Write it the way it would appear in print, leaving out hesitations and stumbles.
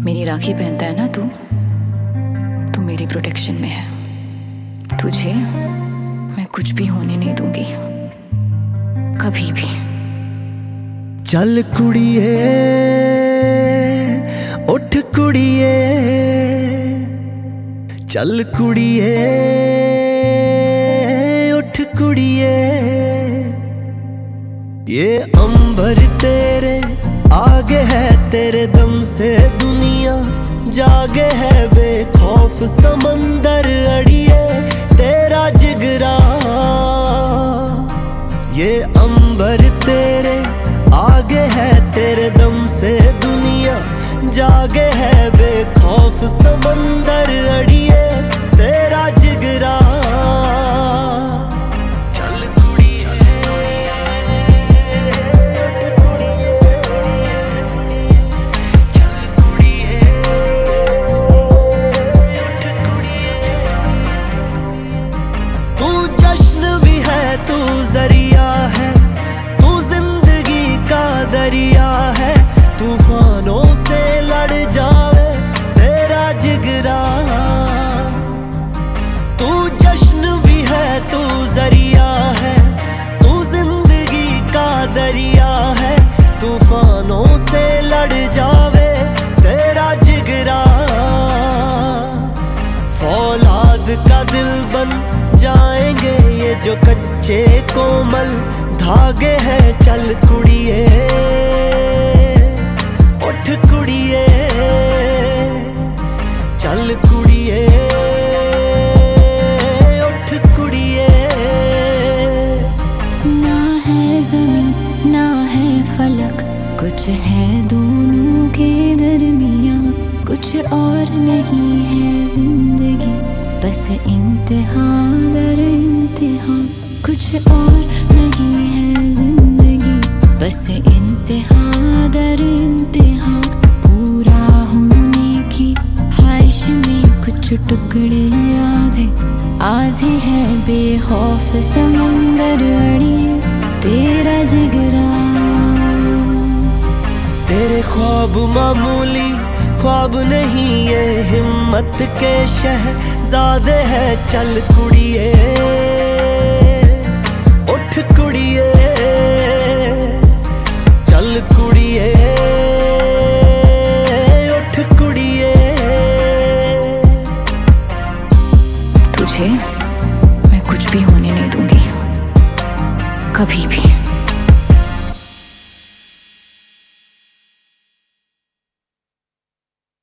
मेरी राखी पहनता है ना तू मेरी प्रोटेक्शन में है। तुझे मैं कुछ भी होने नहीं दूंगी, कभी भी। चल कुड़िए उठ कुड़िए, चल कुड़िए उठ कुड़िए। ये अंबर तेरे आगे है, तेरे दम से दुनिया जागे है। बेखौफ समंदर अड़िए तेरा जिगरा। ये अंबर तेरे आगे है, तेरे दम से दुनिया जागे है। बेखौफ समंदर अड़िए तेरा जिगरा। जरिया है तू जिंदगी का दरिया है, तूफानों से लड़ जावे तेरा जिगरा। तू जश्न भी है तू जरिया है, तू जिंदगी का दरिया है, तूफानों से लड़ जावे तेरा जिगरा। फौलाद का दिल बन जाएंगे ये जो कच्चे कोमल धागे हैं। चल कुड़िए उठ कुड़िए, चल कुड़िए उठ कुड़िए। ना है जमीन ना है फलक, कुछ है दोनों के दरमियाँ। कुछ और नहीं है जिंदगी, बस इम्तिहा दर इम्तिहा। कुछ और नहीं है जिंदगी, बस इम्तिहा दर इम्तिहा। पूरा होने की ख्वाहिश में कुछ टुकड़े आधे है। बेखौफ समंदर अड़ी तेरा जिगरा। तेरे ख्वाब मामूली ख्वाब नहीं, ये हिम्मत के शहजादे हैं। चल कुड़िए उठ कुड़िए।